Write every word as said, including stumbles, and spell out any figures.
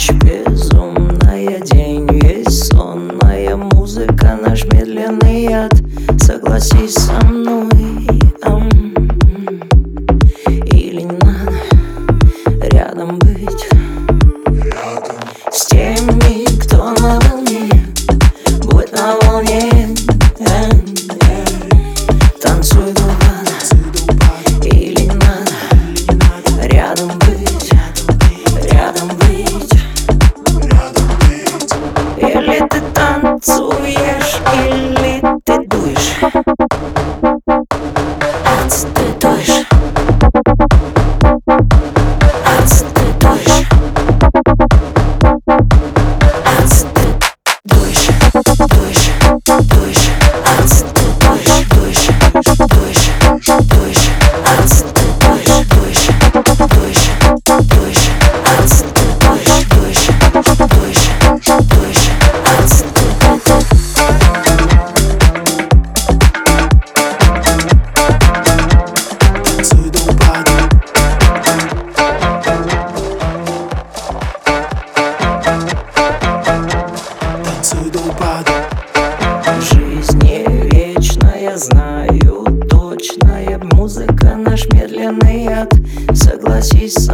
Ночь безумная, день весь сонная, музыка наш медленный яд. Согласись со мной, ам, или не надо рядом быть с теми, кто на волне. Будь на волне, э, э, танцуй до упада, или не надо рядом быть, рядом быть. Или ты танцуешь, или ты дуешь. Ац, ты дуешь. Ац, ты дуешь. Ац, ты дуешь, дуешь, дуешь. Ац, ты дуешь, дуешь, дуешь, дуешь. Ац, ты дуешь, дуешь, дуешь, дуешь. Ац, ты дуешь, дуешь, дуешь, дуешь. Ац, ты Жизнь не вечная, знаю точная, музыка наш медленный яд. Согласись со